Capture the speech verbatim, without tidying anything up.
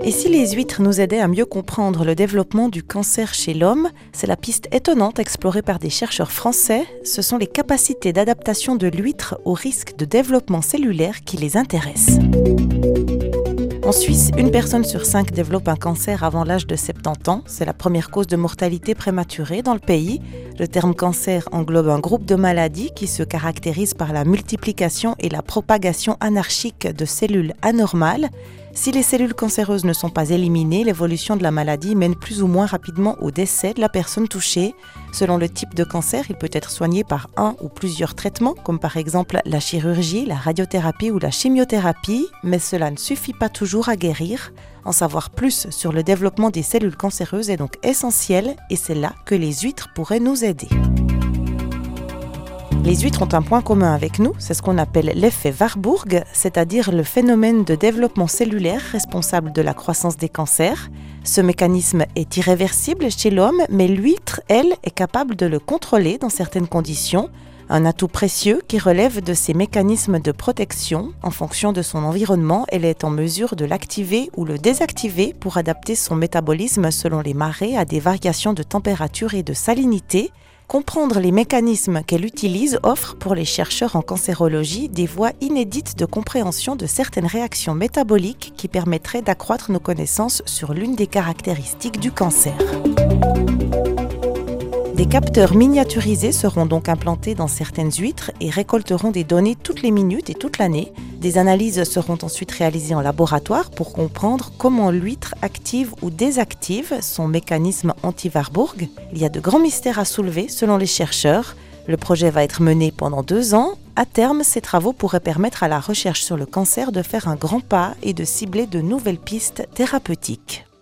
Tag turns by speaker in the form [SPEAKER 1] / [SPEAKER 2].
[SPEAKER 1] Et si les huîtres nous aidaient à mieux comprendre le développement du cancer chez l'homme, c'est la piste étonnante explorée par des chercheurs français. Ce sont les capacités d'adaptation de l'huître au risque de développement cellulaire qui les intéressent. En Suisse, une personne sur cinq développe un cancer avant l'âge de soixante-dix ans. C'est la première cause de mortalité prématurée dans le pays. Le terme cancer englobe un groupe de maladies qui se caractérisent par la multiplication et la propagation anarchique de cellules anormales. Si les cellules cancéreuses ne sont pas éliminées, l'évolution de la maladie mène plus ou moins rapidement au décès de la personne touchée. Selon le type de cancer, il peut être soigné par un ou plusieurs traitements, comme par exemple la chirurgie, la radiothérapie ou la chimiothérapie, mais cela ne suffit pas toujours à guérir. En savoir plus sur le développement des cellules cancéreuses est donc essentiel et c'est là que les huîtres pourraient nous aider. Les huîtres ont un point commun avec nous, c'est ce qu'on appelle l'effet Warburg, c'est-à-dire le phénomène de développement cellulaire responsable de la croissance des cancers. Ce mécanisme est irréversible chez l'homme, mais l'huître, elle, est capable de le contrôler dans certaines conditions. Un atout précieux qui relève de ses mécanismes de protection. En fonction de son environnement, elle est en mesure de l'activer ou le désactiver pour adapter son métabolisme selon les marées à des variations de température et de salinité. Comprendre les mécanismes qu'elle utilise offre pour les chercheurs en cancérologie des voies inédites de compréhension de certaines réactions métaboliques qui permettraient d'accroître nos connaissances sur l'une des caractéristiques du cancer. Des capteurs miniaturisés seront donc implantés dans certaines huîtres et récolteront des données toutes les minutes et toute l'année. Des analyses seront ensuite réalisées en laboratoire pour comprendre comment l'huître active ou désactive son mécanisme anti-Warburg. Il y a de grands mystères à soulever selon les chercheurs. Le projet va être mené pendant deux ans. À terme, ces travaux pourraient permettre à la recherche sur le cancer de faire un grand pas et de cibler de nouvelles pistes thérapeutiques.